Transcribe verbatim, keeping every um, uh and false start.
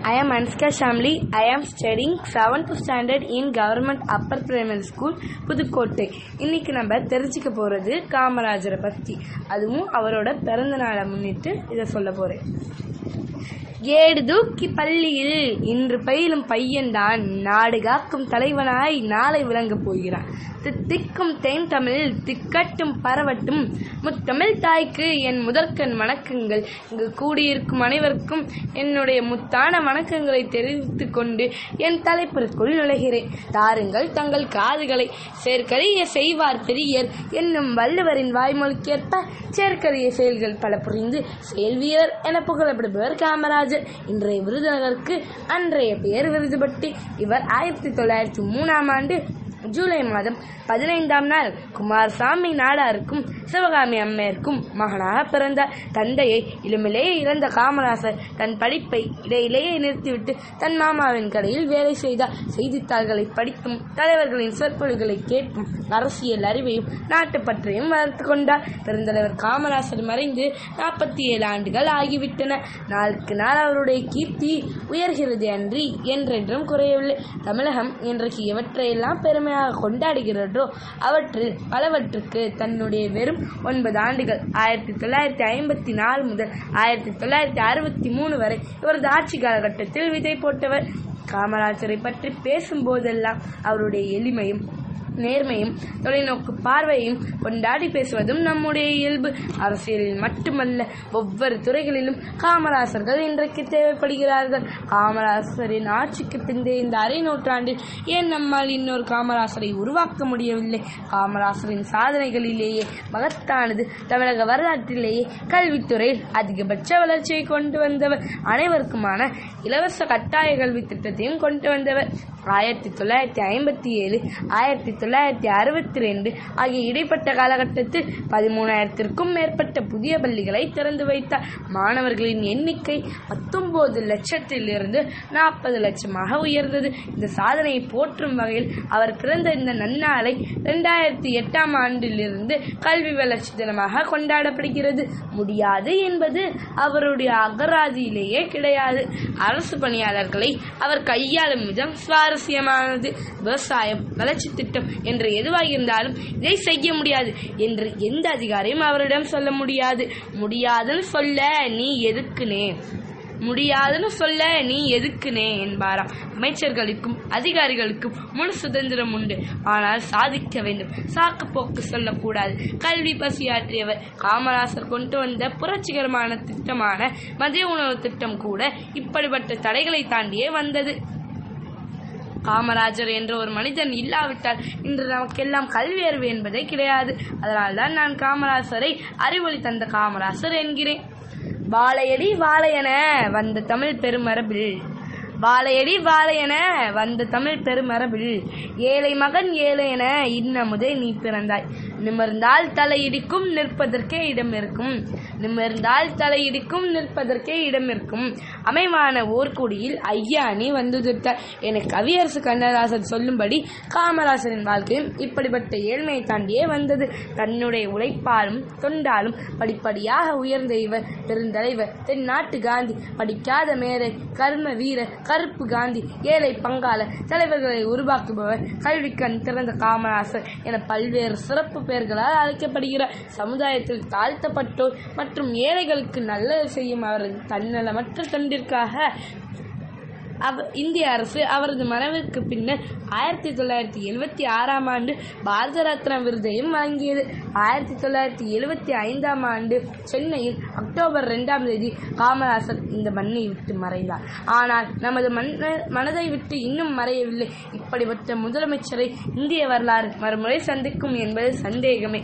I am Anska Shamli. I am studying seventh standard in Government Upper Primary School, Pudukkottai. இன்னைக்கு நம்ம தெரிஞ்சுக்க போறது காமராஜரை பத்தி, அதுவும் அவரோட பிறந்த நாளை முன்னிட்டு இதை சொல்ல போறேன். ஏடு தூக்கி பள்ளியில் இன்று பயிலும் பையன்தான் நாடு காக்கும் தலைவனாய் நாளை விளங்கப் போகிறான். தித்திக்கும் தேன் தமிழ் திக்கட்டும் பரவட்டும், முத்தமிழ் தாய்க்கு என் முதற்கண் வணக்கங்கள். இங்கு கூடியிருக்கும் அனைவருக்கும் என்னுடைய முத்தான வணக்கங்களை தெரிவித்துக் கொண்டு என் தலைப்பிற்குள் நுழைகிறேன். தாருங்கள் தங்கள் காதுகளை, செயற்கரிய செய்வார் பெரியர் என்னும் வள்ளுவரின் வாய்மொழிக்கேற்ப செயற்கரிய செயல்கள் பல புரிந்து செயல் வீரர் என புகழப்படுபவர் காமராஜர். இன்றைய விருதுநகருக்கு அன்றைய பெயர் விருதுபட்டி. இவர் ஆயிரத்தி தொள்ளாயிரத்தி மூணாம் ஆண்டு ஜூலை மாதம் பதினைந்தாம் நாள் குமாரசாமி நாடாருக்கும் சிவகாமி அம்மையருக்கும் மகனாக பிறந்தார். தந்தையை இளமிலேயே இறந்த காமராசர் தன் படிப்பை இடையிலேயே நிறுத்திவிட்டு தன் மாமாவின் கடையில் வேலை செய்தார். செய்தித்தாள்களை படித்தும் தலைவர்களின் சொற்பொழிவுகளை கேட்டும் அரசியல் அறிவையும் நாட்டுப்பற்றையும் வளர்த்து கொண்டார். பெருந்தலைவர் காமராசர் மறைந்து நாற்பத்தி ஏழு ஆண்டுகள் ஆகிவிட்டன. நாளுக்கு நாள் அவருடைய கீர்த்தி உயர்கிறது அன்றி என்றென்றும் குறையவில்லை. தமிழகம் இன்றைக்கு எவற்றையெல்லாம் பெருமை கொண்டாடுகிறதோ அவற்றில் பலவற்றுக்கு தன்னுடைய வெறும் ஒன்பது ஆண்டுகள் ஆயிரத்தி தொள்ளாயிரத்தி ஐம்பத்தி நாலு முதல் ஆயிரத்தி தொள்ளாயிரத்தி அறுபத்தி மூணு வரை இவரது ஆட்சி காலகட்டத்தில் விதை போட்டவர். காமராஜரை பற்றி பேசும் போதெல்லாம் அவருடைய எளிமையும் நேர்மையும் தொலைநோக்கு பார்வையும் கொண்டாடி பேசுவதும் நம்முடைய இயல்பு. அரசியலில் மட்டுமல்ல, ஒவ்வொரு துறைகளிலும் காமராசர்கள் இன்றைக்கு தேவைப்படுகிறார்கள். காமராசரின் ஆட்சிக்கு பிந்தைய இந்த அரை நூற்றாண்டில் ஏன் நம்மால் இன்னொரு காமராசரை உருவாக்க முடியவில்லை? காமராசரின் சாதனைகளிலேயே மகத்தானது தமிழக வரலாற்றிலேயே கல்வித்துறையில் அதிகபட்ச வளர்ச்சியை கொண்டு வந்தவர். அனைவருக்குமான இலவச கட்டாய கல்வி திட்டத்தையும் கொண்டு வந்தவர். ஆயிரத்தி தொள்ளாயிரத்தி ஐம்பத்தி ஏழு ஆயிரத்தி தொள்ளாயிரத்தி அறுபத்தி ரெண்டு ஆகிய இடைப்பட்ட காலகட்டத்தில் பதிமூணாயிரத்திற்கும் மேற்பட்ட புதிய பள்ளிகளை திறந்து வைத்தார். மாணவர்களின் எண்ணிக்கை பத்தொன்பது லட்சத்திலிருந்து நாற்பது லட்சமாக உயர்ந்தது. இந்த சாதனையை போற்றும் வகையில் அவர் பிறந்த இந்த நன்னாளை இரண்டாயிரத்தி எட்டாம் ஆண்டிலிருந்து கல்வி வளர்ச்சி தினமாக கொண்டாடப்படுகிறது. முடியாது என்பது அவருடைய அகராதியிலேயே கிடையாது. அரசு பணியாளர்களை அவர் கையாளும் விதம் சுவாரஸ்யமானது. விவசாயம், வளர்ச்சி திட்டம் என்று எதுவாக இருந்தாலும் இதை செய்ய முடியாது என்று எந்த அதிகாரியும் அவரிடம் சொல்ல முடியாது. முடியாதுன்னு சொல்ல நீ எதுக்குனே முடியாதுன்னு சொல்ல நீ எதுக்குனே என்பாராம். அமைச்சர்களுக்கும் அதிகாரிகளுக்கும் முழு சுதந்திரம் உண்டு, ஆனால் சாதிக்க வேண்டும். சாக்கு போக்கு சொல்லக்கூடாது. கல்வி பசியாற்றியவர். காமராசர் கொண்டு வந்த புரட்சிகரமான திட்டமான மதிய உணவு திட்டம் கூட இப்படிப்பட்ட தடைகளை தாண்டியே வந்தது. காமராஜர் என்ற ஒரு மனிதன் இல்லாவிட்டால் இன்று நமக்கெல்லாம் கல்வி அறிவு என்பதே கிடையாது. அதனால்தான் நான் காமராசரை அறிவொளி தந்த காமராசர் என்கிறேன். வாழையடி வாழையென வந்த தமிழ் பெருமரபில் வாழையடி வாழையென வந்த தமிழ் பெருமரபில் ஏழை மகன் ஏழை என இன்னமுதே நீ பிறந்தாய். நிமிர்ந்தால் தலையிடிக்கும் நிற்பதற்கே இடம் இருக்கும். நிமிர்ந்தால் தலையிடிக்கும் நிற்பதற்கே இடம் இருக்கும். அமைவான ஓர்குடியில் ஐயா நீ வந்துதிட்டார் என கவியரசு கண்ணதாசன் சொல்லும்படி காமராசரின் வாழ்க்கையும் இப்படிப்பட்ட ஏழ்மையை தாண்டியே வந்தது. தன்னுடைய உழைப்பாலும் தொண்டாலும் படிப்படியாக உயர்ந்த இவர் பெருந்தலைவர், தென்னாட்டு காந்தி, படிக்காத மேதை, கர்ம வீரர், கருப்பு காந்தி, ஏழை பங்காள தலைவர்களை உருவாக்குபவர், கல்வி கண் திறந்த காமராசர் என பல்வேறு சிறப்பு பெயர்களால் அழைக்கப்படுகிறார். சமுதாயத்தில் தாழ்த்தப்பட்டோர் மற்றும் ஏழைகளுக்கு நல்லது செய்யும் அவரது தன்னலமற்ற தொண்டிற்காக அவ இந்திய அரசு அவரது மறைவிற்கு பின்னர் ஆயிரத்தி தொள்ளாயிரத்தி எழுபத்தி ஆறாம் ஆண்டு பாரத ரத்னா விருதையும் வழங்கியது. ஆயிரத்தி தொள்ளாயிரத்தி எழுபத்தி ஐந்தாம் ஆண்டு சென்னையில் அக்டோபர் இரண்டாம் தேதி காமராசர் இந்த மண்ணை விட்டு மறைந்தார். ஆனால் நமது மன்ன மனதை விட்டு இன்னும் மறையவில்லை. இப்படிப்பட்ட முதலமைச்சரை இந்திய வரலாறு மறுமுறை சந்திக்கும் என்பது சந்தேகமே.